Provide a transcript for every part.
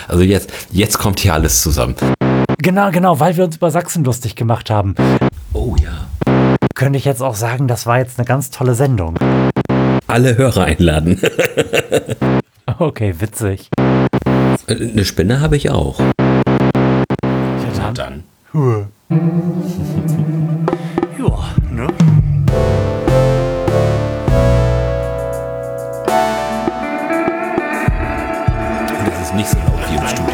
Also jetzt kommt hier alles zusammen. Genau, weil wir uns über Sachsen lustig gemacht haben. Oh ja. Könnte ich jetzt auch sagen, das war jetzt eine ganz tolle Sendung. Alle Hörer einladen. Okay, witzig. Eine Spinne habe ich auch. Ja, dann. Ja, ne? Und es ist nicht so laut wie im Studio.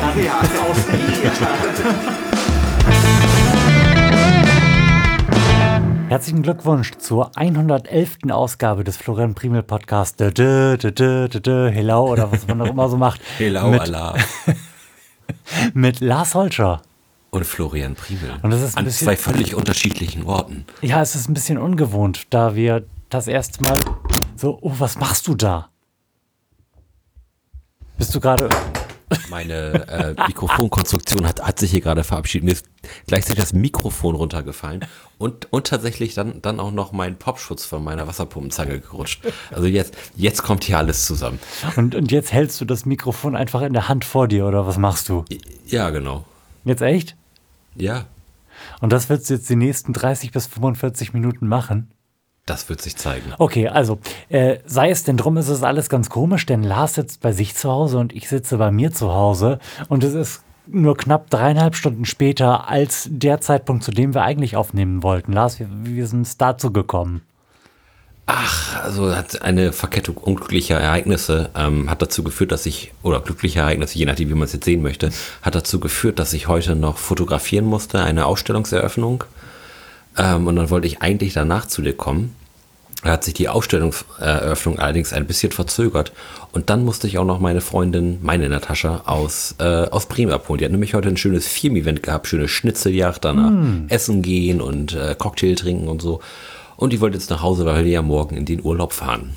Herzlichen Glückwunsch zur 111. Ausgabe des Florian Primel Podcasts. Hello oder was man auch immer so macht. Hello, Allah. Mit Lars Holscher. Und Florian Primel. Und das ist an zwei völlig unterschiedlichen Orten. Ja, es ist ein bisschen ungewohnt, da wir das erste Mal so, oh, was machst du da? Bist du gerade... Meine Mikrofonkonstruktion hat sich hier gerade verabschiedet. Mir ist gleichzeitig das Mikrofon runtergefallen und tatsächlich dann auch noch mein Popschutz von meiner Wasserpumpenzange gerutscht. Also jetzt kommt hier alles zusammen. Und jetzt hältst du das Mikrofon einfach in der Hand vor dir, oder was machst du? Ja, genau. Jetzt echt? Ja. Und das willst du jetzt die nächsten 30 bis 45 Minuten machen? Das wird sich zeigen. Okay, also sei es denn drum, ist es alles ganz komisch, denn Lars sitzt bei sich zu Hause und ich sitze bei mir zu Hause und es ist nur knapp 3,5 Stunden später als der Zeitpunkt, zu dem wir eigentlich aufnehmen wollten. Lars, wie sind es dazu gekommen? Also hat eine Verkettung unglücklicher Ereignisse hat dazu geführt, dass oder glückliche Ereignisse, je nachdem, wie man es jetzt sehen möchte, hat dazu geführt, dass ich heute noch fotografieren musste, eine Ausstellungseröffnung. Und dann wollte ich eigentlich danach zu dir kommen. Da hat sich die Ausstellungseröffnung allerdings ein bisschen verzögert. Und dann musste ich auch noch meine Freundin, meine Natascha, aus Bremen abholen. Die hat nämlich heute ein schönes Firmen-Event gehabt, schöne Schnitzeljagd, danach essen gehen und Cocktail trinken und so. Und die wollte jetzt nach Hause, weil wir ja morgen in den Urlaub fahren.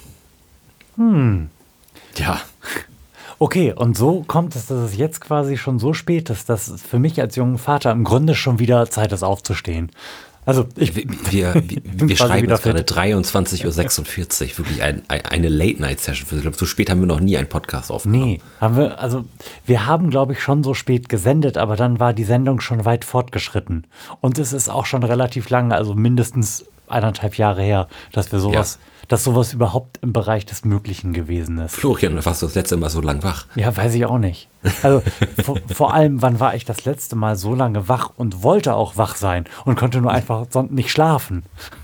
Ja. Okay, und so kommt es, dass es jetzt quasi schon so spät ist, dass es für mich als jungen Vater im Grunde schon wieder Zeit ist, aufzustehen. Also wir schreiben jetzt gerade 23:46 Uhr, wirklich eine Late-Night-Session. Ich glaube, so spät haben wir noch nie einen Podcast aufgenommen. Nee, wir haben, glaube ich, schon so spät gesendet, aber dann war die Sendung schon weit fortgeschritten. Und es ist auch schon relativ lange, also mindestens 1,5 Jahre her, dass wir dass sowas überhaupt im Bereich des Möglichen gewesen ist. Florian, warst du das letzte Mal so lang wach? Ja, weiß ich auch nicht. Also vor allem, wann war ich das letzte Mal so lange wach und wollte auch wach sein und konnte nur einfach nicht schlafen.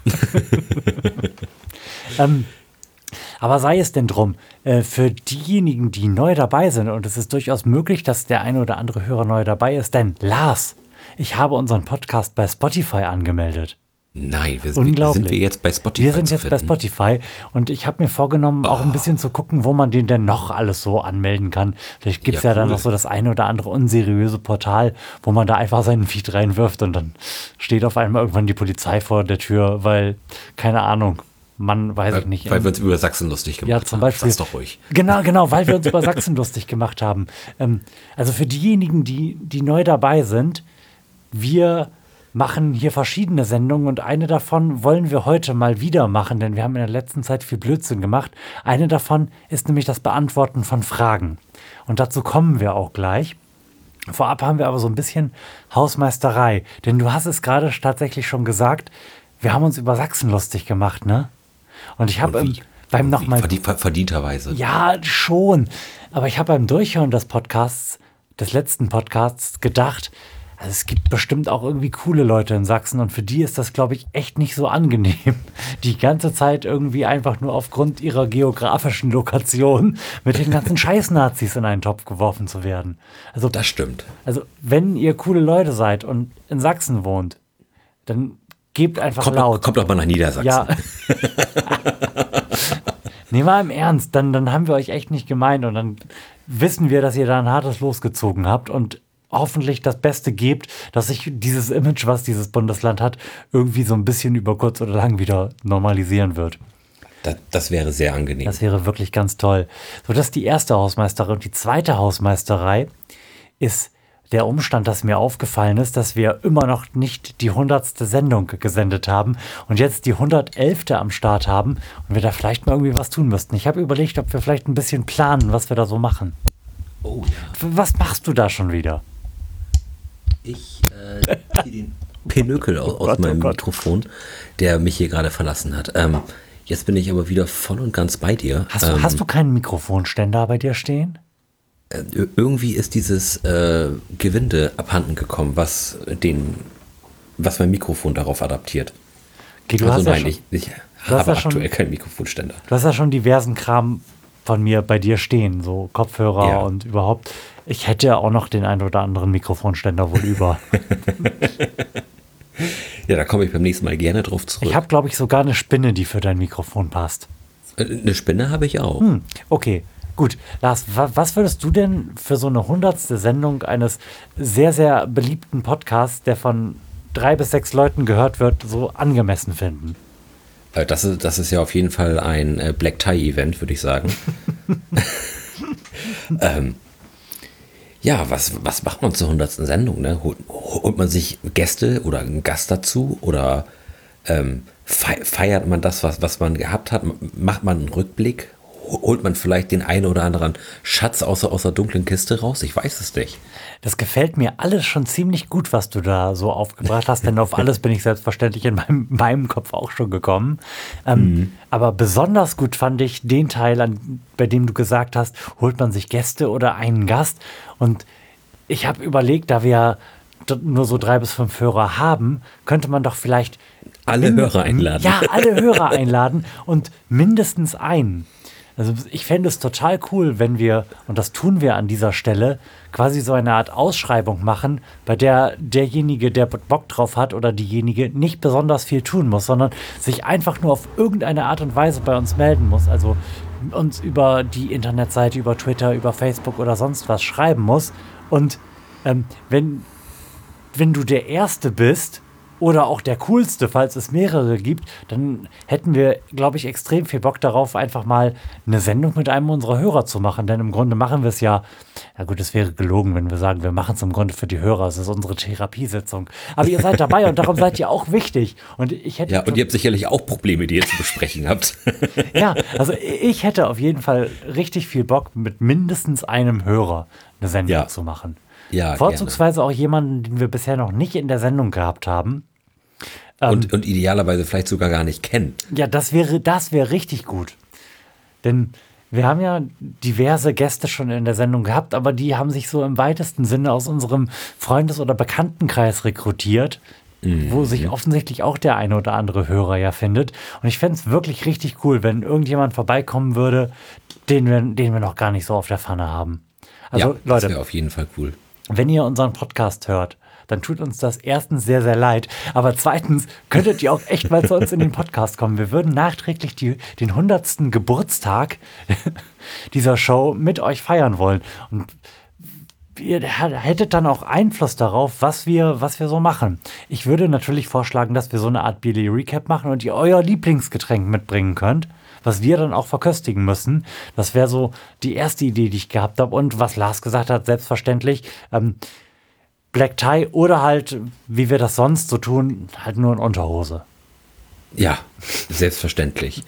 Aber sei es denn drum, für diejenigen, die neu dabei sind, und es ist durchaus möglich, dass der eine oder andere Hörer neu dabei ist, denn Lars, ich habe unseren Podcast bei Spotify angemeldet. Nein, sind wir jetzt bei Spotify? Wir sind jetzt bei Spotify und ich habe mir vorgenommen, auch ein bisschen zu gucken, wo man den denn noch alles so anmelden kann. Vielleicht gibt es ja dann noch so das eine oder andere unseriöse Portal, wo man da einfach seinen Feed reinwirft und dann steht auf einmal irgendwann die Polizei vor der Tür, weil, keine Ahnung, weiß ich nicht. Weil wir uns über Sachsen lustig gemacht haben. Ja, zum Beispiel. Sag's doch ruhig. Genau, weil wir uns über Sachsen lustig gemacht haben. Also für diejenigen, die neu dabei sind, wir machen hier verschiedene Sendungen und eine davon wollen wir heute mal wieder machen, denn wir haben in der letzten Zeit viel Blödsinn gemacht. Eine davon ist nämlich das Beantworten von Fragen. Und dazu kommen wir auch gleich. Vorab haben wir aber so ein bisschen Hausmeisterei, denn du hast es gerade tatsächlich schon gesagt, wir haben uns über Sachsen lustig gemacht, ne? Und ich habe beim nochmal... Verdienterweise. Ja, schon. Aber ich habe beim Durchhören des letzten Podcasts gedacht, also es gibt bestimmt auch irgendwie coole Leute in Sachsen und für die ist das, glaube ich, echt nicht so angenehm, die ganze Zeit irgendwie einfach nur aufgrund ihrer geografischen Lokation mit den ganzen Scheiß-Nazis in einen Topf geworfen zu werden. Also, das stimmt. Also wenn ihr coole Leute seid und in Sachsen wohnt, dann gebt einfach laut. Kommt doch mal nach Niedersachsen. Ja. Nee, mal im Ernst, dann haben wir euch echt nicht gemeint und dann wissen wir, dass ihr da ein hartes Los gezogen habt und hoffentlich das Beste gebt, dass sich dieses Image, was dieses Bundesland hat, irgendwie so ein bisschen über kurz oder lang wieder normalisieren wird. Das wäre sehr angenehm. Das wäre wirklich ganz toll. So, das ist die erste Hausmeisterei. Und die zweite Hausmeisterei ist der Umstand, dass mir aufgefallen ist, dass wir immer noch nicht die 100. Sendung gesendet haben und jetzt die 111. am Start haben und wir da vielleicht mal irgendwie was tun müssten. Ich habe überlegt, ob wir vielleicht ein bisschen planen, was wir da so machen. Oh ja. Was machst du da schon wieder? Ich ziehe den Pinökel aus meinem Mikrofon, der mich hier gerade verlassen hat. Jetzt bin ich aber wieder voll und ganz bei dir. Hast du keinen Mikrofonständer bei dir stehen? Irgendwie ist dieses Gewinde abhanden gekommen, was mein Mikrofon darauf adaptiert. Okay, ich habe aktuell keinen Mikrofonständer. Du hast ja schon diversen Kram von mir bei dir stehen, so Kopfhörer und überhaupt. Ich hätte ja auch noch den einen oder anderen Mikrofonständer wohl über. Ja, da komme ich beim nächsten Mal gerne drauf zurück. Ich habe, glaube ich, sogar eine Spinne, die für dein Mikrofon passt. Eine Spinne habe ich auch. Okay, gut. Lars, was würdest du denn für so eine 100. Sendung eines sehr, sehr beliebten Podcasts, der von 3 bis 6 Leuten gehört wird, so angemessen finden? Das ist ja auf jeden Fall ein Black Tie-Event, würde ich sagen. Ja, was macht man zur 100. Sendung? Ne? Holt man sich Gäste oder einen Gast dazu? Oder feiert man das, was man gehabt hat? Macht man einen Rückblick? Holt man vielleicht den einen oder anderen Schatz aus der dunklen Kiste raus? Ich weiß es nicht. Das gefällt mir alles schon ziemlich gut, was du da so aufgebracht hast, denn auf alles bin ich selbstverständlich in meinem Kopf auch schon gekommen. Aber besonders gut fand ich den Teil, bei dem du gesagt hast, holt man sich Gäste oder einen Gast. Und ich habe überlegt, da wir nur so 3 bis 5 Hörer haben, könnte man doch vielleicht alle Hörer einladen. Ja, alle Hörer einladen und mindestens einen. Also ich fände es total cool, wenn wir, und das tun wir an dieser Stelle, quasi so eine Art Ausschreibung machen, bei der derjenige, der Bock drauf hat oder diejenige nicht besonders viel tun muss, sondern sich einfach nur auf irgendeine Art und Weise bei uns melden muss. Also uns über die Internetseite, über Twitter, über Facebook oder sonst was schreiben muss. Und wenn du der Erste bist, oder auch der Coolste, falls es mehrere gibt, dann hätten wir, glaube ich, extrem viel Bock darauf, einfach mal eine Sendung mit einem unserer Hörer zu machen. Denn im Grunde machen wir es ja gut, es wäre gelogen, wenn wir sagen, wir machen es im Grunde für die Hörer. Es ist unsere Therapiesitzung. Aber ihr seid dabei und darum seid ihr auch wichtig. Und und ihr habt sicherlich auch Probleme, die ihr zu besprechen habt. Ja, also ich hätte auf jeden Fall richtig viel Bock, mit mindestens einem Hörer eine Sendung zu machen. Ja, vorzugsweise gerne. Auch jemanden, den wir bisher noch nicht in der Sendung gehabt haben. Und idealerweise vielleicht sogar gar nicht kennen. Ja, das wäre richtig gut. Denn wir haben ja diverse Gäste schon in der Sendung gehabt, aber die haben sich so im weitesten Sinne aus unserem Freundes- oder Bekanntenkreis rekrutiert, wo sich offensichtlich auch der eine oder andere Hörer ja findet. Und ich fände es wirklich richtig cool, wenn irgendjemand vorbeikommen würde, den wir noch gar nicht so auf der Pfanne haben. Also ja, Leute, das wäre auf jeden Fall cool. Wenn ihr unseren Podcast hört, dann tut uns das erstens sehr, sehr leid. Aber zweitens könntet ihr auch echt mal zu uns in den Podcast kommen. Wir würden nachträglich den 100. Geburtstag dieser Show mit euch feiern wollen. Und ihr hättet dann auch Einfluss darauf, was wir so machen. Ich würde natürlich vorschlagen, dass wir so eine Art Billy Recap machen und ihr euer Lieblingsgetränk mitbringen könnt, was wir dann auch verköstigen müssen. Das wäre so die erste Idee, die ich gehabt habe. Und was Lars gesagt hat, selbstverständlich, Black Tie oder halt, wie wir das sonst so tun, halt nur in Unterhose. Ja, selbstverständlich.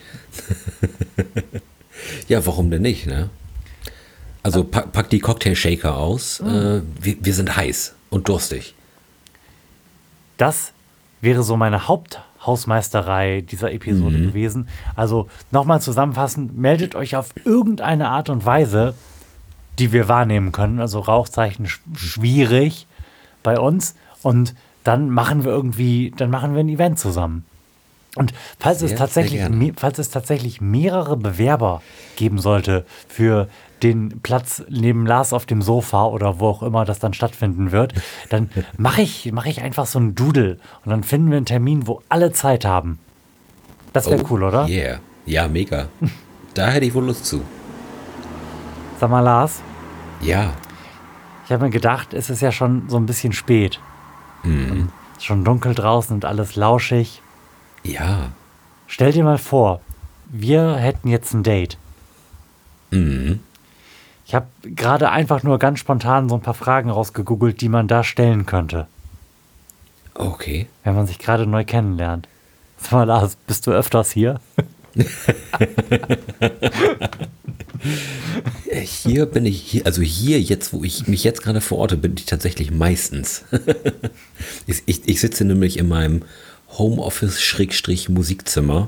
Ja, warum denn nicht, ne? Also pack die Cocktail-Shaker aus. Wir sind heiß und durstig. Das wäre so meine Haupthausmeisterei dieser Episode gewesen. Also nochmal zusammenfassend, meldet euch auf irgendeine Art und Weise, die wir wahrnehmen können. Also Rauchzeichen schwierig bei uns. Und dann machen wir ein Event zusammen. Und falls es tatsächlich mehrere Bewerber geben sollte für den Platz neben Lars auf dem Sofa oder wo auch immer das dann stattfinden wird, dann mache ich einfach so einen Doodle und dann finden wir einen Termin, wo alle Zeit haben. Das wäre cool, oder? Yeah. Ja, mega. Da hätte ich wohl Lust zu. Sag mal, Lars. Ja. Ich habe mir gedacht, es ist ja schon so ein bisschen spät. Es ist schon dunkel draußen und alles lauschig. Ja. Stell dir mal vor, wir hätten jetzt ein Date. Ich habe gerade einfach nur ganz spontan so ein paar Fragen rausgegoogelt, die man da stellen könnte. Okay. Wenn man sich gerade neu kennenlernt. Sag mal, Lars, bist du öfters hier? Hier bin ich, also hier jetzt, wo ich mich jetzt gerade verorte, bin ich tatsächlich meistens. Ich sitze nämlich in meinem Homeoffice-Musikzimmer.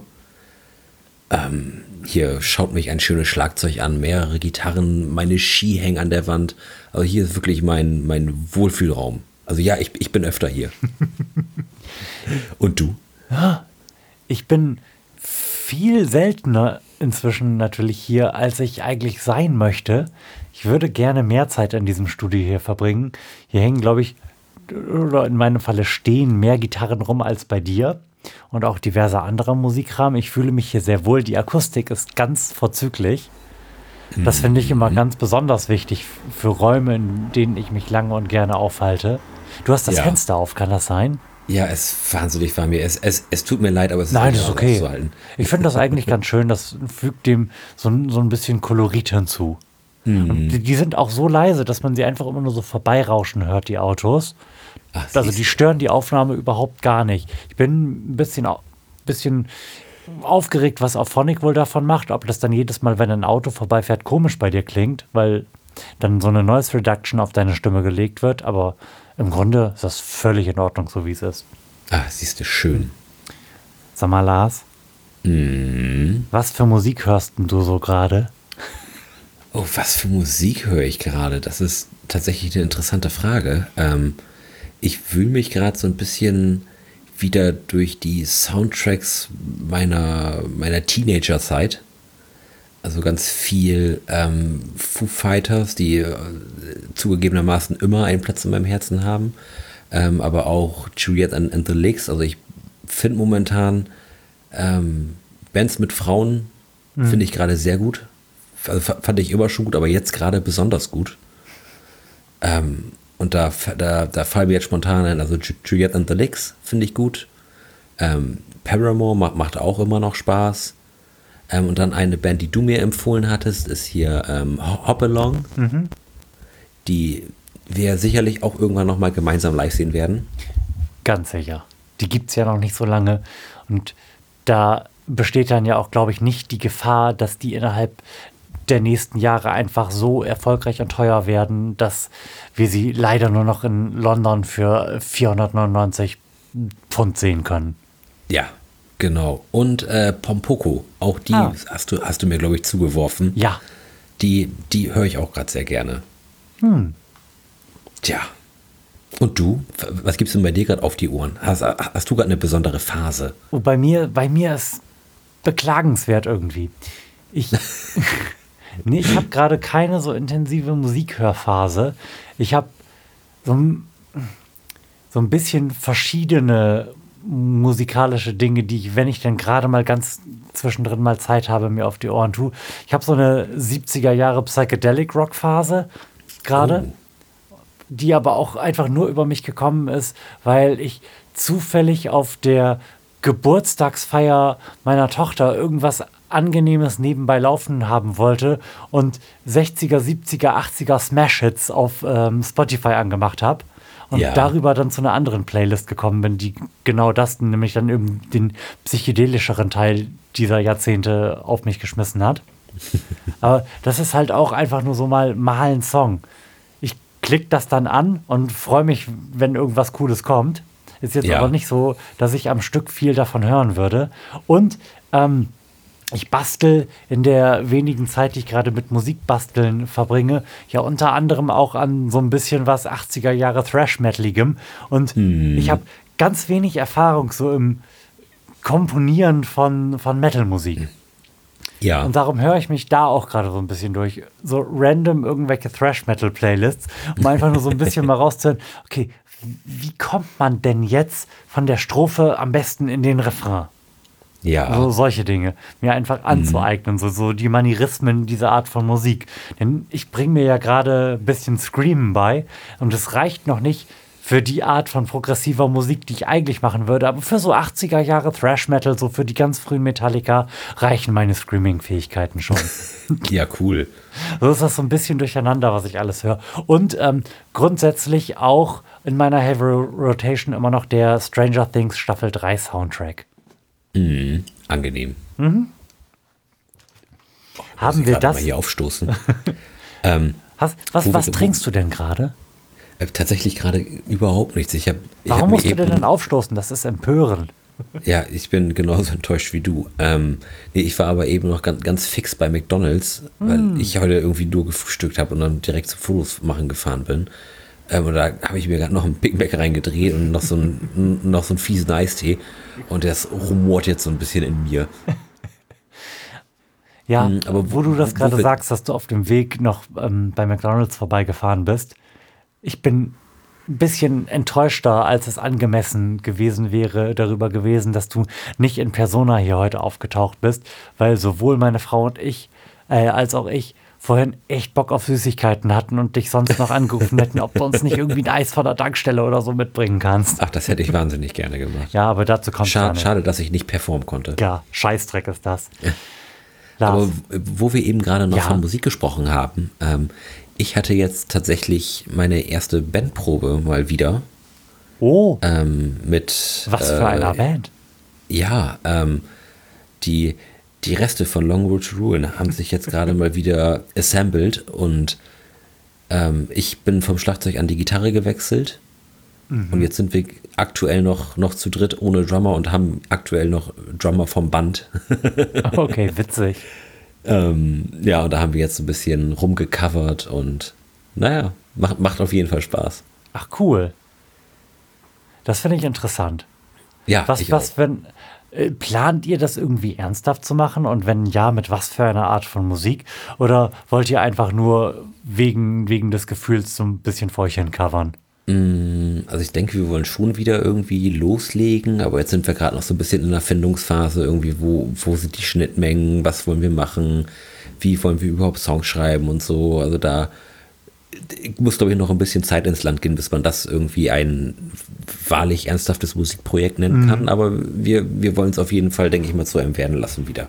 Hier schaut mich ein schönes Schlagzeug an, mehrere Gitarren, meine Ski hängen an der Wand. Also hier ist wirklich mein Wohlfühlraum. Also ja, ich bin öfter hier. Und du? Ich bin viel seltener inzwischen natürlich hier, als ich eigentlich sein möchte. Ich würde gerne mehr Zeit in diesem Studio hier verbringen. Hier hängen, glaube ich, oder in meinem Falle stehen mehr Gitarren rum als bei dir und auch diverse andere Musikkram. Ich fühle mich hier sehr wohl. Die Akustik ist ganz vorzüglich. Das finde ich immer ganz besonders wichtig für Räume, in denen ich mich lange und gerne aufhalte. Du hast das Fenster auf, kann das sein? Ja, es wahnsinnig war mir. Es tut mir leid, aber es Nein, ist das ist okay. auszuhalten. Ich finde das eigentlich ganz schön. Das fügt dem so ein bisschen Kolorit hinzu. Und die sind auch so leise, dass man sie einfach immer nur so vorbeirauschen hört, die Autos. Ach, Also die stören die Aufnahme überhaupt gar nicht. Ich bin ein bisschen aufgeregt, was Auphonic wohl davon macht. Ob das dann jedes Mal, wenn ein Auto vorbeifährt, komisch bei dir klingt, weil dann so eine Noise Reduction auf deine Stimme gelegt wird. Aber im Grunde ist das völlig in Ordnung, so wie es ist. Siehst du, schön. Sag mal, Lars, was für Musik hörst denn du so gerade? Oh, was für Musik höre ich gerade? Das ist tatsächlich eine interessante Frage. Ich wühle mich gerade so ein bisschen wieder durch die Soundtracks meiner Teenagerzeit. Also ganz viel Foo Fighters, die zugegebenermaßen immer einen Platz in meinem Herzen haben. Aber auch Juliet and the Licks. Also ich finde momentan Bands mit Frauen finde ich gerade sehr gut. Also fand ich immer schon gut, aber jetzt gerade besonders gut. Und da fallen mir jetzt spontan ein, also Juliet and the Licks finde ich gut. Paramore macht auch immer noch Spaß. Und dann eine Band, die du mir empfohlen hattest, ist hier Hop Along, die wir sicherlich auch irgendwann nochmal gemeinsam live sehen werden. Ganz sicher. Die gibt es ja noch nicht so lange. Und da besteht dann ja auch, glaube ich, nicht die Gefahr, dass die innerhalb der nächsten Jahre einfach so erfolgreich und teuer werden, dass wir sie leider nur noch in London für 499 Pfund sehen können. Ja, genau. Und Pompoko, auch die hast du mir, glaube ich, zugeworfen. Ja. Die höre ich auch gerade sehr gerne. Tja. Und du? Was gibt's denn bei dir gerade auf die Ohren? Hast du gerade eine besondere Phase? Oh, bei mir ist beklagenswert irgendwie. Ich habe gerade keine so intensive Musikhörphase. Ich habe so ein bisschen verschiedene musikalische Dinge, die ich, wenn ich dann gerade mal ganz zwischendrin mal Zeit habe, mir auf die Ohren tue. Ich habe so eine 70er Jahre Psychedelic-Rock-Phase gerade, die aber auch einfach nur über mich gekommen ist, weil ich zufällig auf der Geburtstagsfeier meiner Tochter irgendwas Angenehmes nebenbei laufen haben wollte und 60er, 70er, 80er Smash-Hits auf Spotify angemacht habe und darüber dann zu einer anderen Playlist gekommen bin, die genau das, nämlich dann eben den psychedelischeren Teil dieser Jahrzehnte auf mich geschmissen hat. Aber das ist halt auch einfach nur so mal ein Song. Ich klicke das dann an und freue mich, wenn irgendwas Cooles kommt. Ist jetzt aber nicht so, dass ich am Stück viel davon hören würde. Und ich bastel in der wenigen Zeit, die ich gerade mit Musikbasteln verbringe, ja unter anderem auch an so ein bisschen was 80er Jahre Thrash-Metaligem. Und ich habe ganz wenig Erfahrung so im Komponieren von Metal-Musik. Ja. Und darum höre ich mich da auch gerade so ein bisschen durch. So random irgendwelche Thrash-Metal-Playlists, um einfach nur so ein bisschen mal rauszuhören, okay, wie kommt man denn jetzt von der Strophe am besten in den Refrain? Ja. So solche Dinge. Mir einfach anzueignen, so die Manierismen dieser Art von Musik. Denn ich bringe mir ja gerade ein bisschen Screamen bei und es reicht noch nicht für die Art von progressiver Musik, die ich eigentlich machen würde. Aber für so 80er Jahre Thrash Metal, so für die ganz frühen Metallica, reichen meine Screaming-Fähigkeiten schon. Ja, cool. So ist das so ein bisschen durcheinander, was ich alles höre. Und grundsätzlich auch in meiner Heavy Rotation immer noch der Stranger Things Staffel 3 Soundtrack. Angenehm. Haben wir das? Mal hier aufstoßen. Was trinkst du denn gerade? Tatsächlich gerade überhaupt nichts. Warum musst du denn dann aufstoßen? Das ist empörend. Ja, ich bin genauso enttäuscht wie du. Ich war aber eben noch ganz fix bei McDonald's, weil ich heute irgendwie nur gefrühstückt habe und dann direkt zum Fotos machen gefahren bin. Und da habe ich mir gerade noch einen Big Mac reingedreht und noch so einen fiesen Eistee. Und das rumort jetzt so ein bisschen in mir. Ja, aber wo du das gerade sagst, dass du auf dem Weg noch bei McDonald's vorbeigefahren bist. Ich bin ein bisschen enttäuschter, als es angemessen gewesen wäre, darüber gewesen, dass du nicht in Persona hier heute aufgetaucht bist, weil sowohl meine Frau und ich, als auch ich, vorhin echt Bock auf Süßigkeiten hatten und dich sonst noch angerufen hätten, ob du uns nicht irgendwie ein Eis von der Tankstelle oder so mitbringen kannst. Ach, das hätte ich wahnsinnig gerne gemacht. Ja, aber dazu kommt es gar nicht. Schade, dass ich nicht performen konnte. Ja, Scheißdreck ist das. Aber wo wir eben gerade noch von Musik gesprochen haben, ich hatte jetzt tatsächlich meine erste Bandprobe mal wieder. Oh. Mit was für einer Band? Ja, die Reste von Long Road to Ruin haben sich jetzt gerade mal wieder assembled und ich bin vom Schlagzeug an die Gitarre gewechselt. Und jetzt sind wir aktuell noch zu dritt ohne Drummer und haben aktuell noch Drummer vom Band. Okay, witzig. Ja, und da haben wir jetzt ein bisschen rumgecovert und naja, macht auf jeden Fall Spaß. Ach, cool. Das finde ich interessant. Ja, plant ihr das irgendwie ernsthaft zu machen? Und wenn ja, mit was für einer Art von Musik? Oder wollt ihr einfach nur wegen des Gefühls so ein bisschen vor euch hin covern? Also ich denke, wir wollen schon wieder irgendwie loslegen, aber jetzt sind wir gerade noch so ein bisschen in der Findungsphase, irgendwie, wo sind die Schnittmengen, was wollen wir machen, wie wollen wir überhaupt Songs schreiben und so. Also da muss, glaube ich, noch ein bisschen Zeit ins Land gehen, bis man das irgendwie ein wahrlich ernsthaftes Musikprojekt nennen kann. Aber wir wollen es auf jeden Fall, denke ich mal, zu einem werden lassen wieder.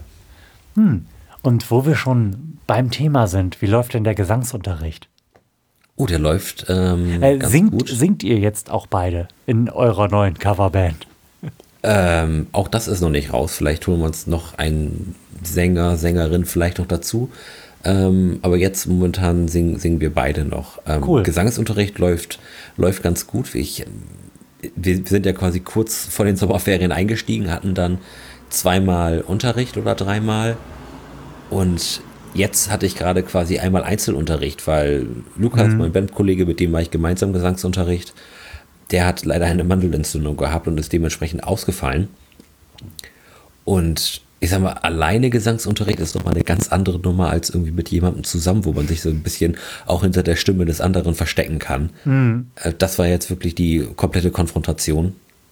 Und wo wir schon beim Thema sind, wie läuft denn der Gesangsunterricht? Oh, der läuft ganz gut. Singt ihr jetzt auch beide in eurer neuen Coverband? Auch das ist noch nicht raus. Vielleicht holen wir uns noch einen Sänger, Sängerin vielleicht noch dazu. Aber jetzt momentan singen wir beide noch. Cool. Gesangsunterricht läuft ganz gut. Wir sind ja quasi kurz vor den Sommerferien eingestiegen, hatten dann 2-mal Unterricht oder 3-mal. Und jetzt hatte ich gerade quasi einmal Einzelunterricht, weil Lukas, mein Bandkollege, mit dem war ich gemeinsam Gesangsunterricht, der hat leider eine Mandelentzündung gehabt und ist dementsprechend ausgefallen. Und ich sag mal, alleine Gesangsunterricht ist nochmal eine ganz andere Nummer als irgendwie mit jemandem zusammen, wo man sich so ein bisschen auch hinter der Stimme des anderen verstecken kann. Das war jetzt wirklich die komplette Konfrontation.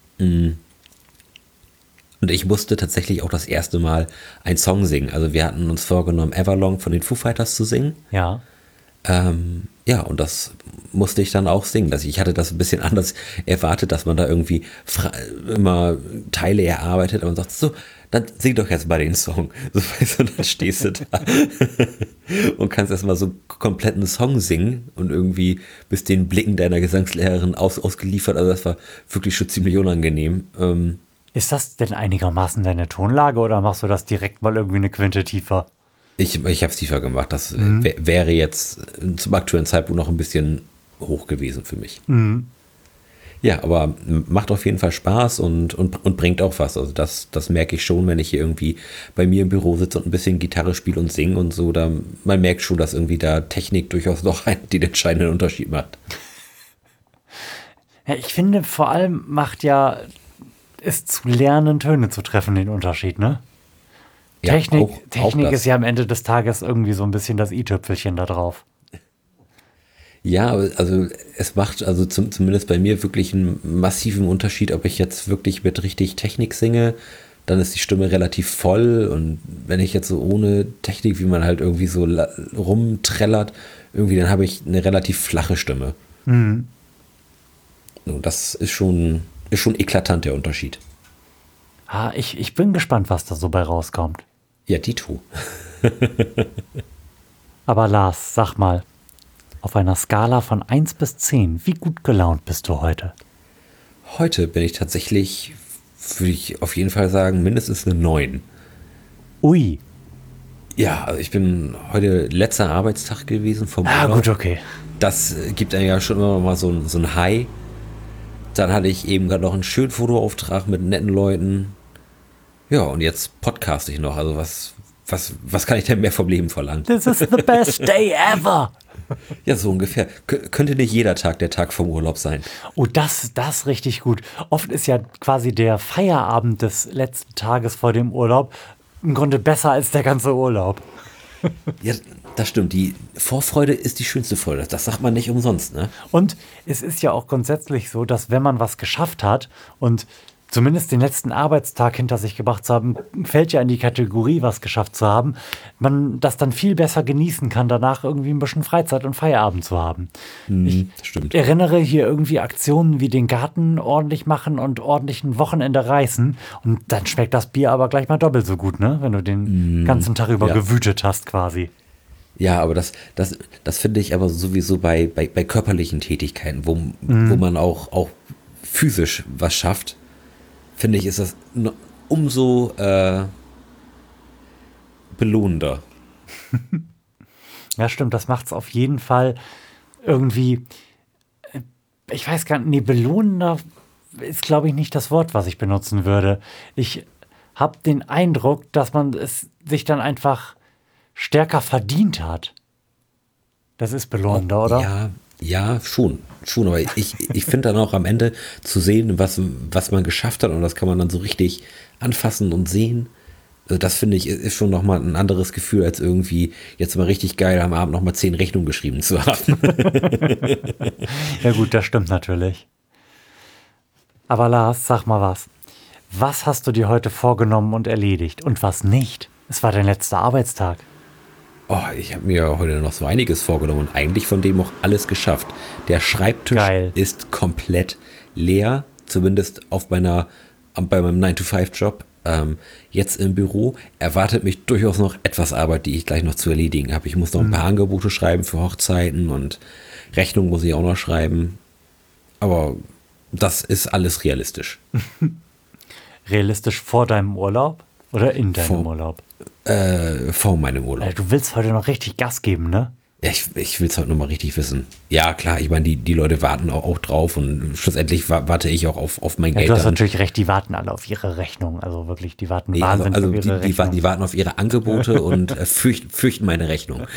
Und ich musste tatsächlich auch das erste Mal einen Song singen. Also wir hatten uns vorgenommen, Everlong von den Foo Fighters zu singen. Ja. Ja, und das musste ich dann auch singen. Ich hatte das ein bisschen anders erwartet, dass man da irgendwie immer Teile erarbeitet und sagt, so, dann sing doch jetzt mal den Song. So, weißt du, dann stehst du da und kannst erstmal so einen kompletten Song singen und irgendwie bis den Blicken deiner Gesangslehrerin ausgeliefert. Also das war wirklich schon ziemlich unangenehm. Ist das denn einigermaßen deine Tonlage oder machst du das direkt mal irgendwie eine Quinte tiefer? Ich habe es tiefer gemacht. Das wäre jetzt zum aktuellen Zeitpunkt noch ein bisschen hoch gewesen für mich. Ja, aber macht auf jeden Fall Spaß und bringt auch was. Also das merke ich schon, wenn ich hier irgendwie bei mir im Büro sitze und ein bisschen Gitarre spiele und singe und so. Man merkt schon, dass irgendwie da Technik durchaus noch den entscheidenden Unterschied macht. Ja, ich finde, vor allem macht ja es zu lernen, Töne zu treffen, den Unterschied, ne? Ja, Technik ist ja am Ende des Tages irgendwie so ein bisschen das i-Tüpfelchen da drauf. Ja, also es macht also zumindest bei mir wirklich einen massiven Unterschied, ob ich jetzt wirklich mit richtig Technik singe, dann ist die Stimme relativ voll und wenn ich jetzt so ohne Technik, wie man halt irgendwie so rumträllert, irgendwie, dann habe ich eine relativ flache Stimme. Und das ist schon eklatant, der Unterschied. Ich bin gespannt, was da so bei rauskommt. Ja, Dito. Aber Lars, sag mal, auf einer Skala von 1 bis 10, wie gut gelaunt bist du heute? Heute bin ich tatsächlich, würde ich auf jeden Fall sagen, mindestens eine 9. Ui. Ja, also ich bin heute letzter Arbeitstag gewesen vom Ah, Urlaub. gut, okay. Das gibt einem ja schon immer mal so ein High. Dann hatte ich eben gerade noch einen schönen Fotoauftrag mit netten Leuten. Ja, und jetzt podcaste ich noch. Also was kann ich denn mehr vom Leben verlangen? This is the best day ever. Ja, so ungefähr. Könnte nicht jeder Tag der Tag vom Urlaub sein. Oh, das ist richtig gut. Oft ist ja quasi der Feierabend des letzten Tages vor dem Urlaub im Grunde besser als der ganze Urlaub. Ja, das stimmt. Die Vorfreude ist die schönste Freude. Das sagt man nicht umsonst, ne? Und es ist ja auch grundsätzlich so, dass wenn man was geschafft hat und zumindest den letzten Arbeitstag hinter sich gebracht zu haben, fällt ja in die Kategorie, was geschafft zu haben, man das dann viel besser genießen kann, danach irgendwie ein bisschen Freizeit und Feierabend zu haben. Ich Stimmt. erinnere hier irgendwie Aktionen wie den Garten ordentlich machen und ordentlich ein Wochenende reißen und dann schmeckt das Bier aber gleich mal doppelt so gut, ne? Wenn du den ganzen Tag über ja. gewütet hast quasi. Ja, aber das finde ich aber sowieso bei körperlichen Tätigkeiten, wo man auch physisch was schafft, finde ich, ist das umso belohnender. Ja, stimmt, das macht es auf jeden Fall irgendwie, ich weiß gar nicht, nee, belohnender ist, glaube ich, nicht das Wort, was ich benutzen würde. Ich habe den Eindruck, dass man es sich dann einfach stärker verdient hat. Das ist belohnender, oder? Ja, schon. Aber ich finde dann auch am Ende zu sehen, was man geschafft hat und das kann man dann so richtig anfassen und sehen. Also das finde ich ist schon nochmal ein anderes Gefühl, als irgendwie jetzt mal richtig geil am Abend nochmal 10 Rechnungen geschrieben zu haben. Ja gut, das stimmt natürlich. Aber Lars, sag mal was. Was hast du dir heute vorgenommen und erledigt und was nicht? Es war dein letzter Arbeitstag. Oh, ich habe mir heute noch so einiges vorgenommen und eigentlich von dem auch alles geschafft. Der Schreibtisch Geil. ist komplett leer, zumindest bei meinem 9-to-5-Job. Jetzt im Büro erwartet mich durchaus noch etwas Arbeit, die ich gleich noch zu erledigen habe. Ich muss noch ein paar Angebote schreiben für Hochzeiten und Rechnungen muss ich auch noch schreiben. Aber das ist alles realistisch. Realistisch vor deinem Urlaub oder in deinem Urlaub? Vor meinem Urlaub. Du willst heute noch richtig Gas geben, ne? Ja, ich will es heute nochmal richtig wissen. Ja, klar, ich meine, die Leute warten auch drauf und schlussendlich warte ich auch auf mein Ja, Geld. du hast dann. natürlich recht, die warten alle auf ihre Rechnung. Also wirklich, die warten Nee, wahnsinnig also auf ihre Rechnung. die warten auf ihre Angebote und fürchten meine Rechnung.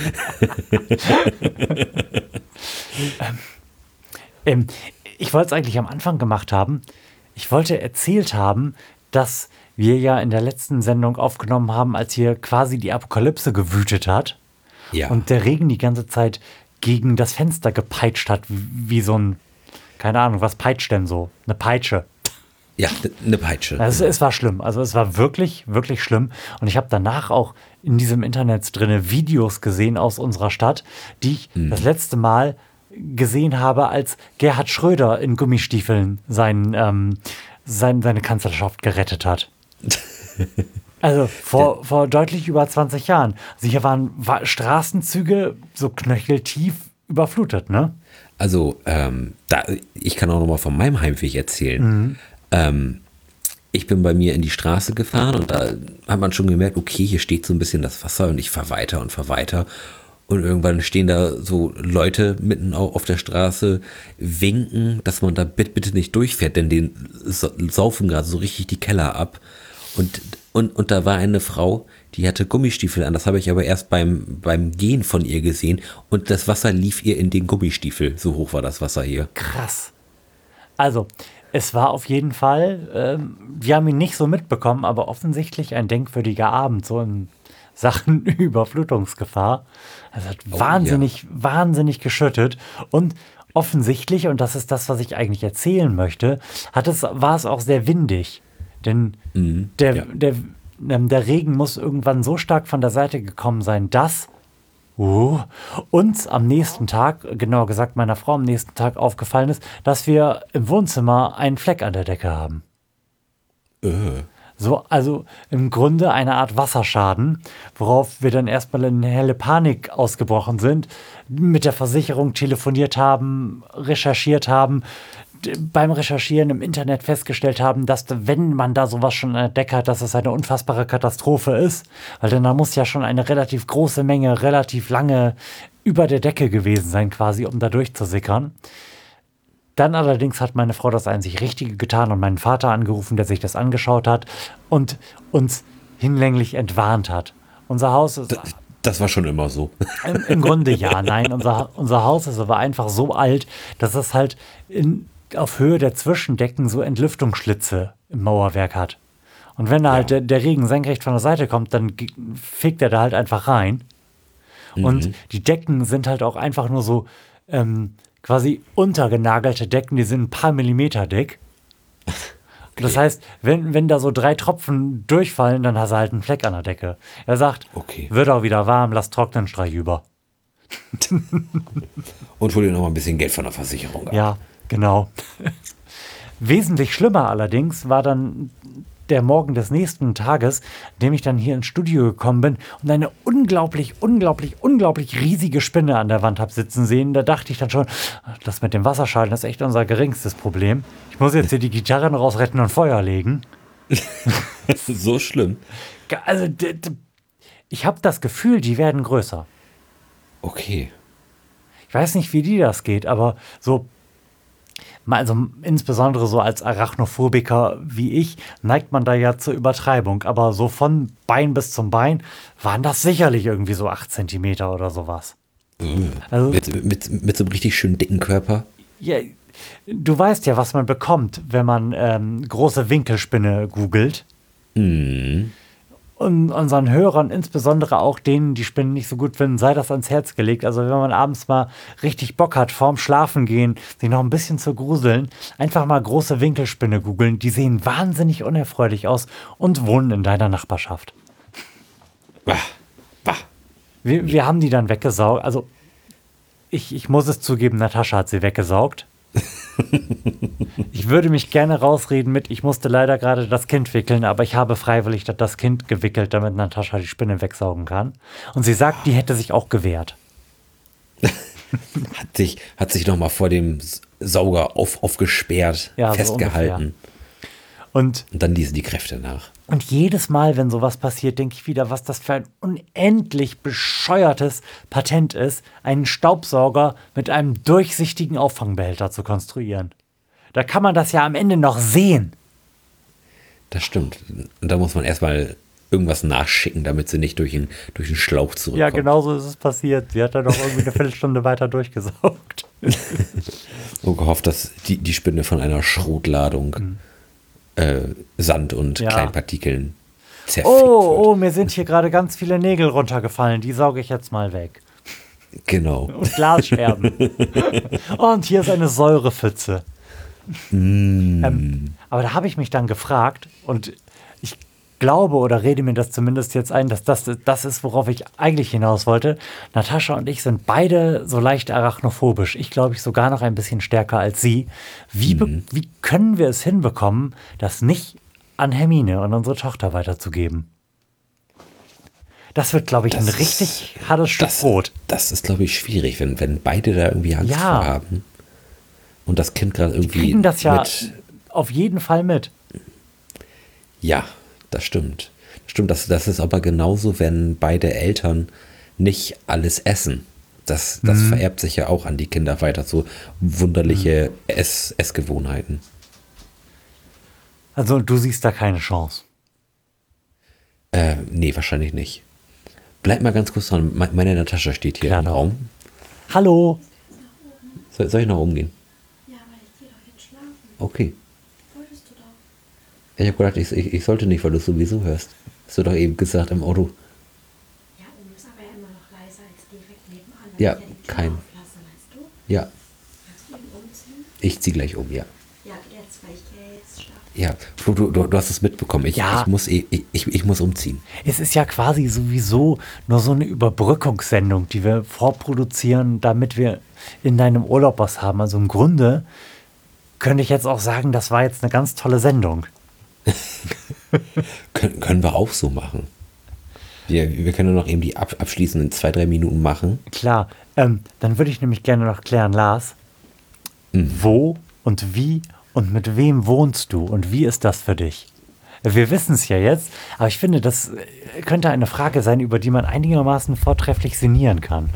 Ich wollte es eigentlich am Anfang gemacht haben. Ich wollte erzählt haben, dass wir ja in der letzten Sendung aufgenommen haben, als hier quasi die Apokalypse gewütet hat. Ja. Und der Regen die ganze Zeit gegen das Fenster gepeitscht hat, wie so ein, keine Ahnung, was peitscht denn so? Eine Peitsche. Ja, eine Peitsche. Also es war schlimm. Also es war wirklich, wirklich schlimm. Und ich habe danach auch in diesem Internet drinne Videos gesehen aus unserer Stadt, die ich das letzte Mal gesehen habe, als Gerhard Schröder in Gummistiefeln seine Kanzlerschaft gerettet hat. Also vor deutlich über 20 Jahren. Also hier waren Straßenzüge so knöcheltief überflutet, ne? Also, ich kann auch noch mal von meinem Heimweg erzählen. Ich bin bei mir in die Straße gefahren und da hat man schon gemerkt, okay, hier steht so ein bisschen das Wasser und ich fahre weiter und fahre weiter. Und irgendwann stehen da so Leute mitten auf der Straße, winken, dass man da bitte nicht durchfährt, denn denen saufen gerade so richtig die Keller ab. Und da war eine Frau, die hatte Gummistiefel an. Das habe ich aber erst beim Gehen von ihr gesehen. Und das Wasser lief ihr in den Gummistiefel. So hoch war das Wasser hier. Krass. Also, es war auf jeden Fall, wir haben ihn nicht so mitbekommen, aber offensichtlich ein denkwürdiger Abend, so in Sachen Überflutungsgefahr. Also hat wahnsinnig geschüttet. Und offensichtlich, und das ist das, was ich eigentlich erzählen möchte, war es auch sehr windig. Denn der Regen muss irgendwann so stark von der Seite gekommen sein, dass uns am nächsten Tag, genauer gesagt meiner Frau am nächsten Tag aufgefallen ist, dass wir im Wohnzimmer einen Fleck an der Decke haben. So, also im Grunde eine Art Wasserschaden, worauf wir dann erstmal in helle Panik ausgebrochen sind, mit der Versicherung telefoniert haben, recherchiert haben, beim Recherchieren im Internet festgestellt haben, dass wenn man da sowas schon an der Decke hat, dass es eine unfassbare Katastrophe ist. Weil dann da muss ja schon eine relativ große Menge, relativ lange über der Decke gewesen sein quasi, um da durchzusickern. Dann allerdings hat meine Frau das einzig Richtige getan und meinen Vater angerufen, der sich das angeschaut hat und uns hinlänglich entwarnt hat. Unser Haus ist... Das war schon immer so. Im Grunde ja, nein. Unser Haus ist aber einfach so alt, dass es halt auf Höhe der Zwischendecken so Entlüftungsschlitze im Mauerwerk hat. Und wenn da halt der Regen senkrecht von der Seite kommt, dann fegt er da halt einfach rein. Und die Decken sind halt auch einfach nur so quasi untergenagelte Decken, die sind ein paar Millimeter dick. Okay. Das heißt, wenn da so 3 Tropfen durchfallen, dann hast du halt einen Fleck an der Decke. Er sagt, wird auch wieder warm, lass trocknen, streich über. Und hol dir noch mal ein bisschen Geld von der Versicherung ab. Ja, genau. Wesentlich schlimmer allerdings war dann der Morgen des nächsten Tages, in dem ich dann hier ins Studio gekommen bin und eine unglaublich riesige Spinne an der Wand habe sitzen sehen. Da dachte ich dann schon, das mit dem Wasserschaden ist echt unser geringstes Problem. Ich muss jetzt hier die Gitarren rausretten und Feuer legen. Das ist so schlimm. Also, ich habe das Gefühl, die werden größer. Okay. Ich weiß nicht, wie dir das geht, aber so, also insbesondere so als Arachnophobiker wie ich, neigt man da ja zur Übertreibung. Aber so von Bein bis zum Bein waren das sicherlich irgendwie so 8 Zentimeter oder sowas. Also, mit so einem richtig schönen dicken Körper? Ja, du weißt ja, was man bekommt, wenn man große Winkelspinne googelt. Und unseren Hörern, insbesondere auch denen, die Spinnen nicht so gut finden, sei das ans Herz gelegt. Also wenn man abends mal richtig Bock hat, vorm Schlafengehen, sich noch ein bisschen zu gruseln, einfach mal große Winkelspinne googeln. Die sehen wahnsinnig unerfreulich aus und wohnen in deiner Nachbarschaft. Wir haben die dann weggesaugt. Also ich muss es zugeben, Natascha hat sie weggesaugt. Ich würde mich gerne rausreden mit, ich musste leider gerade das Kind wickeln, aber ich habe freiwillig das Kind gewickelt, damit Natascha die Spinne wegsaugen kann. Und sie sagt, die hätte sich auch gewehrt. Hat sich noch mal vor dem Sauger aufgesperrt, ja, festgehalten. So und dann ließen die Kräfte nach. Und jedes Mal, wenn sowas passiert, denke ich wieder, was das für ein unendlich bescheuertes Patent ist, einen Staubsauger mit einem durchsichtigen Auffangbehälter zu konstruieren. Da kann man das ja am Ende noch sehen. Das stimmt. Und da muss man erstmal irgendwas nachschicken, damit sie nicht durch den Schlauch zurückkommt. Ja, genau so ist es passiert. Sie hat dann noch irgendwie eine Viertelstunde weiter durchgesaugt. Und gehofft, dass die Spinne von einer Schrotladung Sand und Kleinpartikeln zerfickt wird. Oh, mir sind hier gerade ganz viele Nägel runtergefallen. Die sauge ich jetzt mal weg. Genau. Und Glasscherben. Und hier ist eine Säurepfütze. Aber da habe ich mich dann gefragt und ich glaube oder rede mir das zumindest jetzt ein, dass das ist, worauf ich eigentlich hinaus wollte. Natascha und ich sind beide so leicht arachnophobisch. Ich glaube, ich sogar noch ein bisschen stärker als sie. Wie können wir es hinbekommen, das nicht an Hermine und unsere Tochter weiterzugeben? Das wird, glaube ich, ein richtig hartes Stück Brot. Das ist, glaube ich, schwierig, wenn beide da irgendwie Angst vor haben. Und das Kind gerade irgendwie. Die kriegen das ja auf jeden Fall mit. Ja, das stimmt. Das ist aber genauso, wenn beide Eltern nicht alles essen. Das vererbt sich ja auch an die Kinder weiter, so wunderliche Essgewohnheiten. Also du siehst da keine Chance? Nee, wahrscheinlich nicht. Bleib mal ganz kurz dran. Meine Natascha steht hier im Raum. Hallo. Soll ich noch umgehen? Ja, aber ich gehe doch jetzt schlafen. Okay. Wolltest du doch. Ich habe gedacht, ich sollte nicht, weil du es sowieso hörst. Hast du doch eben gesagt im Auto. Ja, oben ist aber ja immer noch leiser als direkt nebenan. Ja, die Tür kein. auflassen, weißt du? Ja, Kannst du ihn umziehen? ich ziehe gleich um, ja. Ja, jetzt, weil ich gehe jetzt schlafen. Ja, Flo, du hast es mitbekommen. Ich muss umziehen. Es ist ja quasi sowieso nur so eine Überbrückungssendung, die wir vorproduzieren, damit wir in deinem Urlaub was haben. Also im Grunde könnte ich jetzt auch sagen, das war jetzt eine ganz tolle Sendung. Können wir auch so machen. Wir können noch eben die abschließenden 2-3 Minuten machen. Klar, dann würde ich nämlich gerne noch klären, Lars, wo Und wie und mit wem wohnst du und wie ist das für dich? Wir wissen es ja jetzt, aber ich finde, das könnte eine Frage sein, über die man einigermaßen vortrefflich sinnieren kann.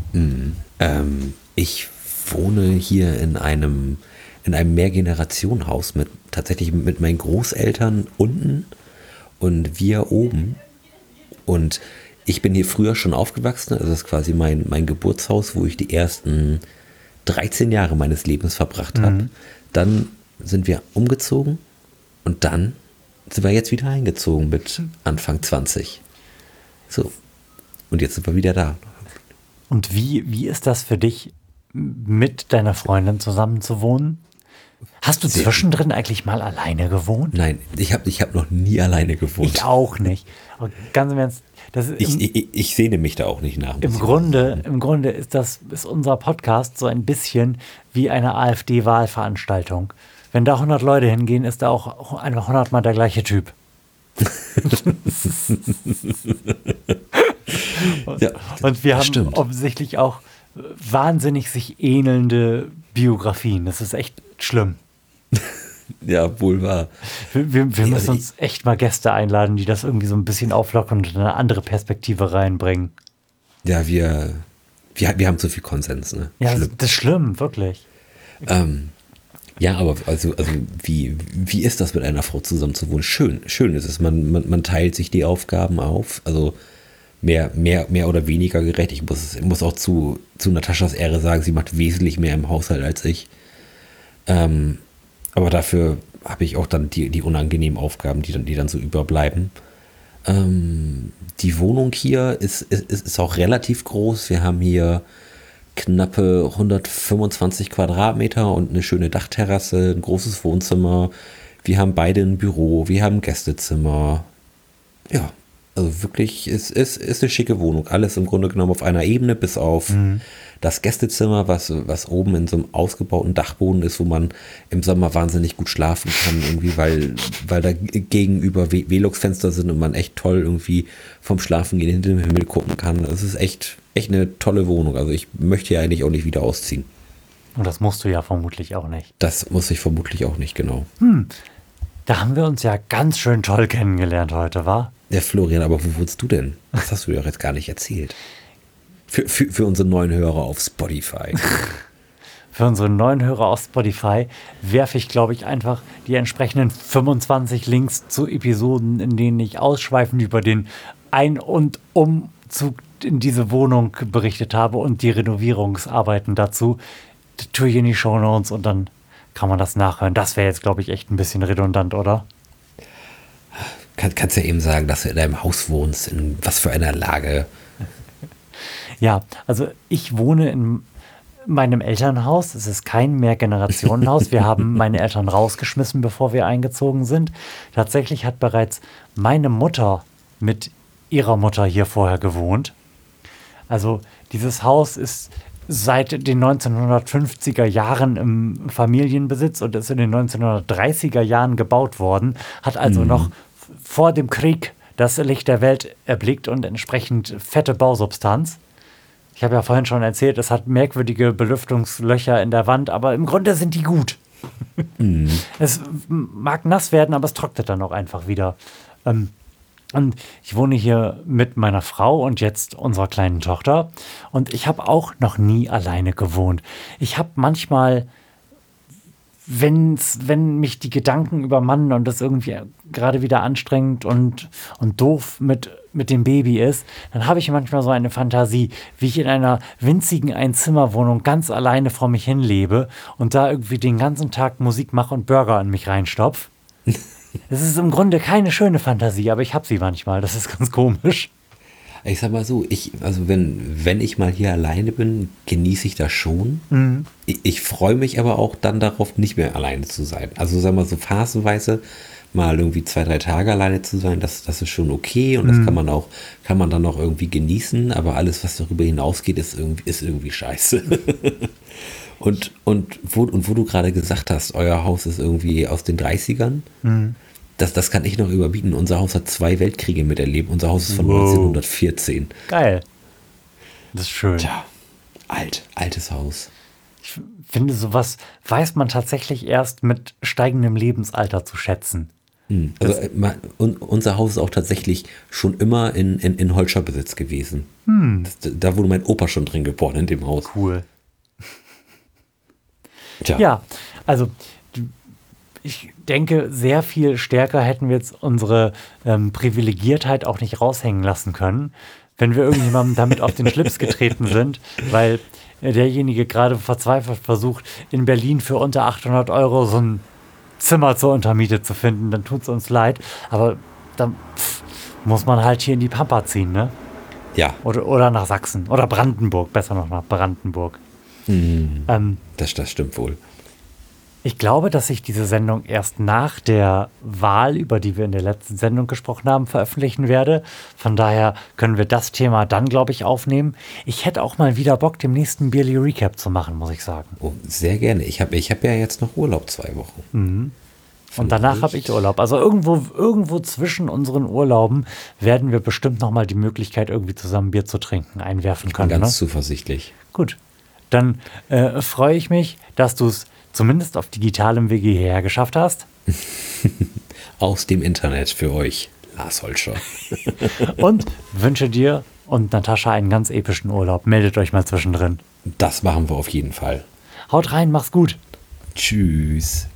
Ich wohne hier in einem Mehrgenerationenhaus tatsächlich mit meinen Großeltern unten und wir oben. Und ich bin hier früher schon aufgewachsen, also das ist quasi mein Geburtshaus, wo ich die ersten 13 Jahre meines Lebens verbracht habe. Dann sind wir umgezogen und dann sind wir jetzt wieder eingezogen mit Anfang 20. So, und jetzt sind wir wieder da. Und wie ist das für dich, mit deiner Freundin zusammen zu wohnen? Hast du zwischendrin eigentlich mal alleine gewohnt? Nein, ich hab noch nie alleine gewohnt. Ich auch nicht. Und ganz im Ernst, ich sehne mich da auch nicht nach. Im Grunde ist unser Podcast so ein bisschen wie eine AfD-Wahlveranstaltung. Wenn da 100 Leute hingehen, ist da auch einfach 100 Mal der gleiche Typ. Und wir haben offensichtlich auch wahnsinnig sich ähnelnde Biografien. Das ist echt schlimm. Ja, wohl wahr. Wir müssen uns echt mal Gäste einladen, die das irgendwie so ein bisschen auflockern und eine andere Perspektive reinbringen. Ja, wir haben zu viel Konsens, ne? Ja, das ist schlimm, wirklich. Ja, aber also wie ist das, mit einer Frau zusammen zu wohnen? Schön ist es. Man teilt sich die Aufgaben auf. Also mehr oder weniger gerecht. Ich muss auch zu Nataschas Ehre sagen, sie macht wesentlich mehr im Haushalt als ich. Aber dafür habe ich auch dann die unangenehmen Aufgaben, die dann so überbleiben. Die Wohnung hier ist auch relativ groß. Wir haben hier knappe 125 Quadratmeter und eine schöne Dachterrasse, ein großes Wohnzimmer. Wir haben beide ein Büro, wir haben ein Gästezimmer. Ja, also wirklich, es ist eine schicke Wohnung. Alles im Grunde genommen auf einer Ebene, bis auf das Gästezimmer, was oben in so einem ausgebauten Dachboden ist, wo man im Sommer wahnsinnig gut schlafen kann, irgendwie, weil da gegenüber Velux-Fenster sind und man echt toll irgendwie vom Schlafengehen hinter dem Himmel gucken kann. Es ist echt eine tolle Wohnung. Also ich möchte hier eigentlich auch nicht wieder ausziehen. Und das musst du ja vermutlich auch nicht. Das muss ich vermutlich auch nicht, genau. Da haben wir uns ja ganz schön toll kennengelernt heute, wa? Ja, Florian, aber wo wohnst du denn? Das hast du ja jetzt gar nicht erzählt. Für unsere neuen Hörer auf Spotify. Für unsere neuen Hörer auf Spotify werfe ich, glaube ich, einfach die entsprechenden 25 Links zu Episoden, in denen ich ausschweifend über den Ein- und Umzug in diese Wohnung berichtet habe und die Renovierungsarbeiten dazu. Das tue ich in die Shownotes und dann kann man das nachhören. Das wäre jetzt, glaube ich, echt ein bisschen redundant, oder? Kannst ja eben sagen, dass du in deinem Haus wohnst, in was für einer Lage. Ja, also ich wohne in meinem Elternhaus. Es ist kein Mehrgenerationenhaus. Wir haben meine Eltern rausgeschmissen, bevor wir eingezogen sind. Tatsächlich hat bereits meine Mutter mit ihrer Mutter hier vorher gewohnt. Also dieses Haus ist seit den 1950er Jahren im Familienbesitz und ist in den 1930er Jahren gebaut worden. Hat also noch vor dem Krieg das Licht der Welt erblickt und entsprechend fette Bausubstanz. Ich habe ja vorhin schon erzählt, es hat merkwürdige Belüftungslöcher in der Wand, aber im Grunde sind die gut. Es mag nass werden, aber es trocknet dann auch einfach wieder. Und ich wohne hier mit meiner Frau und jetzt unserer kleinen Tochter. Und ich habe auch noch nie alleine gewohnt. Ich habe manchmal, wenn mich die Gedanken übermannen und das irgendwie gerade wieder anstrengend und doof mit dem Baby ist, dann habe ich manchmal so eine Fantasie, wie ich in einer winzigen Einzimmerwohnung ganz alleine vor mich hin lebe und da irgendwie den ganzen Tag Musik mache und Burger in mich reinstopf. Es ist im Grunde keine schöne Fantasie, aber ich habe sie manchmal. Das ist ganz komisch. Ich sag mal so, wenn ich mal hier alleine bin, genieße ich das schon. Ich freue mich aber auch dann darauf, nicht mehr alleine zu sein. Also sag mal so phasenweise mal irgendwie 2-3 Tage alleine zu sein, das ist schon okay und das kann man dann auch irgendwie genießen, aber alles, was darüber hinausgeht, ist irgendwie scheiße. Und wo du gerade gesagt hast, euer Haus ist irgendwie aus den 30ern, das kann ich noch überbieten. Unser Haus hat 2 Weltkriege miterlebt. Unser Haus ist von 1914. Geil. Das ist schön. Tja, altes Haus. Ich finde, sowas weiß man tatsächlich erst mit steigendem Lebensalter zu schätzen. Also unser Haus ist auch tatsächlich schon immer in Holscher Besitz gewesen. Da wurde mein Opa schon drin geboren in dem Haus. Cool. Tja. Ja, also ich denke, sehr viel stärker hätten wir jetzt unsere Privilegiertheit auch nicht raushängen lassen können, wenn wir irgendjemandem damit auf den Schlips getreten sind, weil derjenige gerade verzweifelt versucht, in Berlin für unter 800 € so ein Zimmer zur Untermiete zu finden, dann tut es uns leid. Aber dann muss man halt hier in die Pampa ziehen, ne? Ja, Oder nach Sachsen. Oder Brandenburg, besser noch nach Brandenburg. das stimmt wohl. Ich glaube, dass ich diese Sendung erst nach der Wahl, über die wir in der letzten Sendung gesprochen haben, veröffentlichen werde. Von daher können wir das Thema dann, glaube ich, aufnehmen. Ich hätte auch mal wieder Bock, dem nächsten Bierly Recap zu machen, muss ich sagen. Oh, sehr gerne. Ich hab ja jetzt noch Urlaub 2 Wochen. Und danach habe ich Urlaub. Also irgendwo zwischen unseren Urlauben werden wir bestimmt noch mal die Möglichkeit, irgendwie zusammen Bier zu trinken, einwerfen können. Ganz zuversichtlich. Gut, dann freue ich mich, dass du es zumindest auf digitalem Wege hierher geschafft hast. Aus dem Internet für euch, Lars Holscher. Und wünsche dir und Natascha einen ganz epischen Urlaub. Meldet euch mal zwischendrin. Das machen wir auf jeden Fall. Haut rein, mach's gut. Tschüss.